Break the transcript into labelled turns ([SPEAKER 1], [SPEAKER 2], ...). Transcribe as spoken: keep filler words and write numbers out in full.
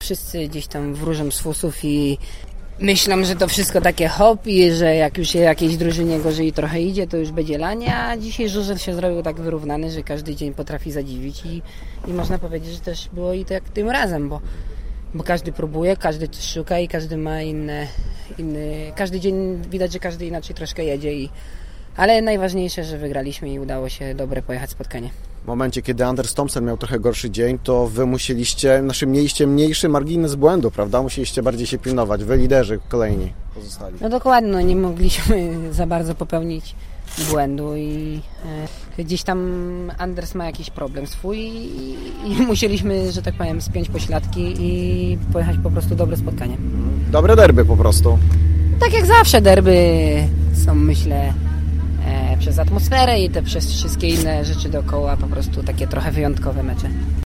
[SPEAKER 1] wszyscy gdzieś tam wróżą z fusów i myślą, że to wszystko takie hop i że jak już się jakiejś drużynie gorzej trochę idzie, to już będzie lanie, a dzisiaj żużel się zrobił tak wyrównany, że każdy dzień potrafi zadziwić i, i można powiedzieć, że też było i tak tym razem, bo, bo każdy próbuje, każdy coś szuka i każdy ma inne, inny, każdy dzień widać, że każdy inaczej troszkę jedzie, i, ale najważniejsze, że wygraliśmy i udało się dobre pojechać spotkanie.
[SPEAKER 2] W momencie, kiedy Anders Thomsen miał trochę gorszy dzień, to wy musieliście, znaczy mieliście mniejszy margines błędu, prawda? Musieliście bardziej się pilnować, wy liderzy kolejni pozostali.
[SPEAKER 1] No dokładnie, no nie mogliśmy za bardzo popełnić błędu i e, gdzieś tam Anders ma jakiś problem swój i, i musieliśmy, że tak powiem, spiąć pośladki i pojechać po prostu dobre spotkanie.
[SPEAKER 2] Dobre derby po prostu.
[SPEAKER 1] Tak jak zawsze derby są, myślę, e, przez atmosferę i te przez wszystkie inne rzeczy dookoła po prostu takie trochę wyjątkowe mecze.